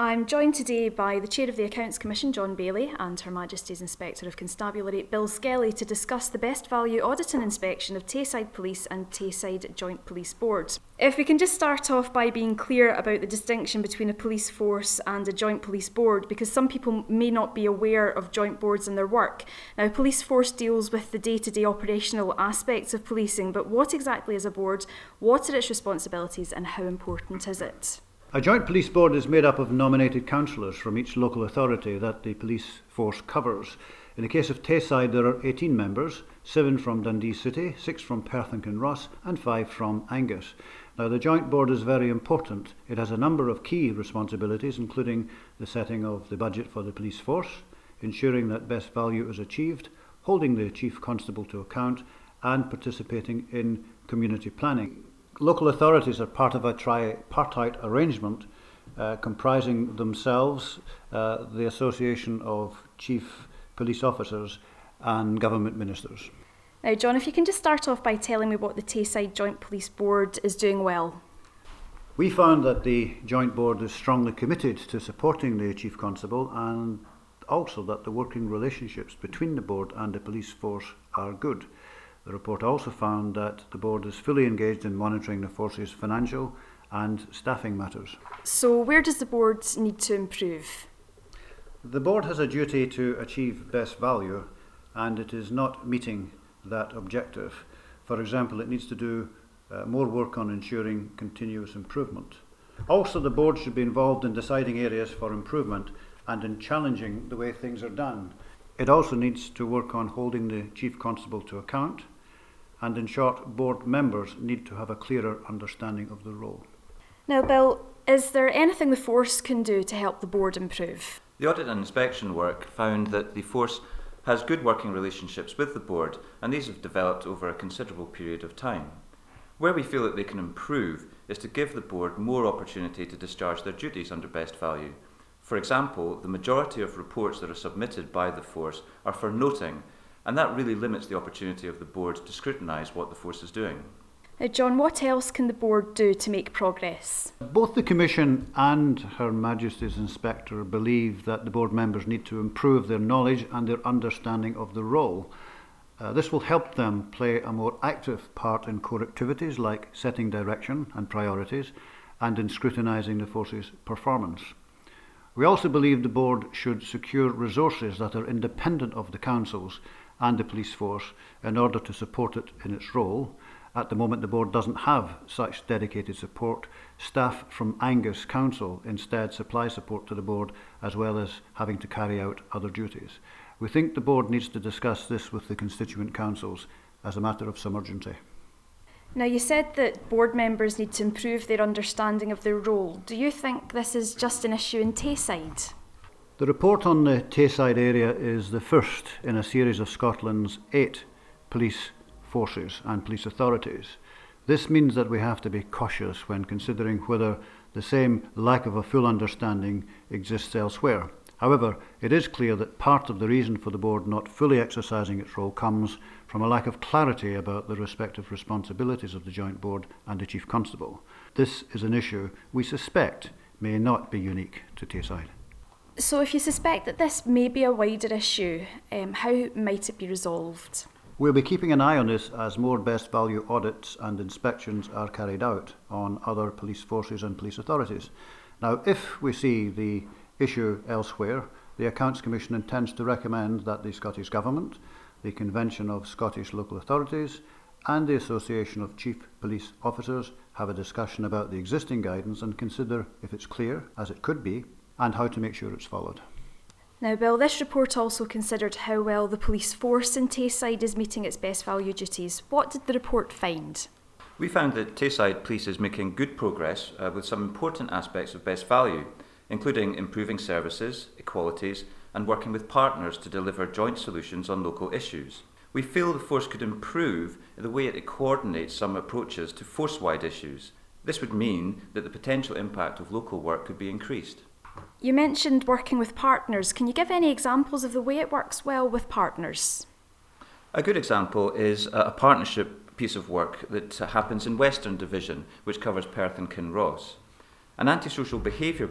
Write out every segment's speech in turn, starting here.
I'm joined today by the Chair of the Accounts Commission, John Bailey, and Her Majesty's Inspector of Constabulary, Bill Skelly, to discuss the best value audit and inspection of Tayside Police and Tayside Joint Police Board. If we can just start off by being clear about the distinction between a police force and a joint police board, because some people may not be aware of joint boards and their work. Now, a police force deals with the day-to-day operational aspects of policing, but what exactly is a board, what are its responsibilities, and how important is it? A joint police board is made up of nominated councillors from each local authority that the police force covers. In the case of Tayside, there are 18 members, 7 from Dundee City, 6 from Perth and Kinross, and 5 from Angus. Now, the joint board is very important. It has a number of key responsibilities, including the setting of the budget for the police force, ensuring that best value is achieved, holding the Chief Constable to account, and participating in community planning. Local authorities are part of a tripartite arrangement comprising themselves, the Association of Chief Police Officers and Government Ministers. Now, John, if you can just start off by telling me what the Tayside Joint Police Board is doing well. We found that the Joint Board is strongly committed to supporting the Chief Constable, and also that the working relationships between the board and the police force are good. The report also found that the board is fully engaged in monitoring the force's financial and staffing matters. So where does the board need to improve? The board has a duty to achieve best value, and it is not meeting that objective. For example, it needs to do more work on ensuring continuous improvement. Also, the board should be involved in deciding areas for improvement and in challenging the way things are done. It also needs to work on holding the Chief Constable to account, and in short, board members need to have a clearer understanding of the role. Now, Bill, is there anything the force can do to help the board improve? The audit and inspection work found that the force has good working relationships with the board, and these have developed over a considerable period of time. Where we feel that they can improve is to give the board more opportunity to discharge their duties under best value. For example, the majority of reports that are submitted by the force are for noting, and that really limits the opportunity of the board to scrutinise what the force is doing. Now, John, what else can the board do to make progress? Both the Commission and Her Majesty's Inspector believe that the board members need to improve their knowledge and their understanding of the role. This will help them play a more active part in core activities like setting direction and priorities, and in scrutinising the force's performance. We also believe the board should secure resources that are independent of the councils and the police force in order to support it in its role. At the moment, the board doesn't have such dedicated support. Staff from Angus Council instead supply support to the board, as well as having to carry out other duties. We think the board needs to discuss this with the constituent councils as a matter of some urgency. Now, you said that board members need to improve their understanding of their role. Do you think this is just an issue in Tayside? The report on the Tayside area is the first in a series of Scotland's 8 police forces and police authorities. This means that we have to be cautious when considering whether the same lack of a full understanding exists elsewhere. However, it is clear that part of the reason for the board not fully exercising its role comes from a lack of clarity about the respective responsibilities of the joint board and the Chief Constable. This is an issue we suspect may not be unique to Tayside. So if you suspect that this may be a wider issue, how might it be resolved? We'll be keeping an eye on this as more best value audits and inspections are carried out on other police forces and police authorities. Now, if we see the issue elsewhere, the Accounts Commission intends to recommend that the Scottish Government, the Convention of Scottish Local Authorities, and the Association of Chief Police Officers have a discussion about the existing guidance and consider if it's clear, as it could be, and how to make sure it's followed. Now, Bill, this report also considered how well the police force in Tayside is meeting its best value duties. What did the report find? We found that Tayside Police is making good progress with some important aspects of best value, including improving services, equalities, and working with partners to deliver joint solutions on local issues. We feel the force could improve in the way it coordinates some approaches to force-wide issues. This would mean that the potential impact of local work could be increased. You mentioned working with partners. Can you give any examples of the way it works well with partners? A good example is a partnership piece of work that happens in Western Division, which covers Perth and Kinross. An antisocial behaviour group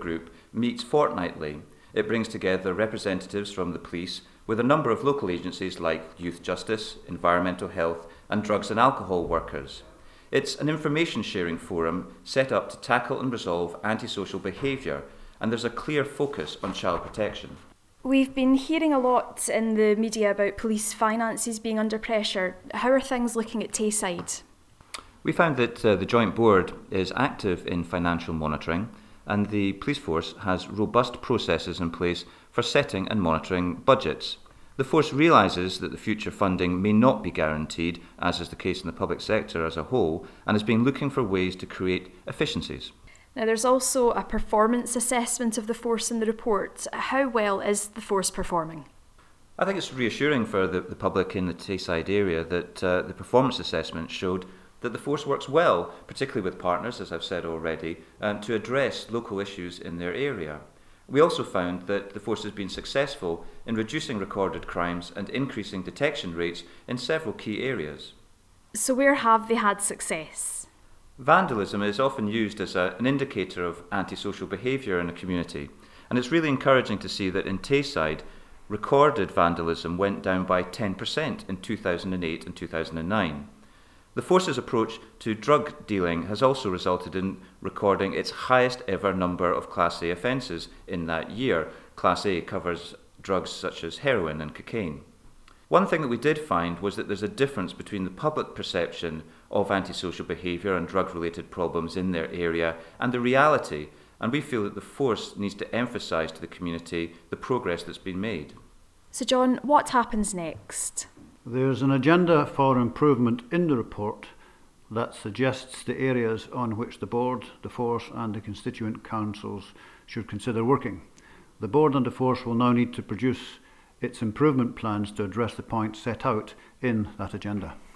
meets fortnightly. It brings together representatives from the police with a number of local agencies like Youth Justice, Environmental Health and Drugs and Alcohol workers. It's an information sharing forum set up to tackle and resolve antisocial behaviour, and there's a clear focus on child protection. We've been hearing a lot in the media about police finances being under pressure. How are things looking at Tayside? We found that the Joint Board is active in financial monitoring, and the police force has robust processes in place for setting and monitoring budgets. The force realises that the future funding may not be guaranteed, as is the case in the public sector as a whole, and has been looking for ways to create efficiencies. Now, there's also a performance assessment of the force in the report. How well is the force performing? I think it's reassuring for the public in the Tayside area that the performance assessment showed that the force works well, particularly with partners, as I've said already, to address local issues in their area. We also found that the force has been successful in reducing recorded crimes and increasing detection rates in several key areas. So where have they had success? Vandalism is often used as an indicator of antisocial behaviour in a community, and it's really encouraging to see that in Tayside, recorded vandalism went down by 10% in 2008 and 2009. The force's approach to drug dealing has also resulted in recording its highest ever number of Class A offences in that year. Class A covers drugs such as heroin and cocaine. One thing that we did find was that there's a difference between the public perception of antisocial behaviour and drug-related problems in their area and the reality, and we feel that the force needs to emphasise to the community the progress that's been made. So John, what happens next? There's an agenda for improvement in the report that suggests the areas on which the board, the force and the constituent councils should consider working. The board and the force will now need to produce its improvement plans to address the points set out in that agenda.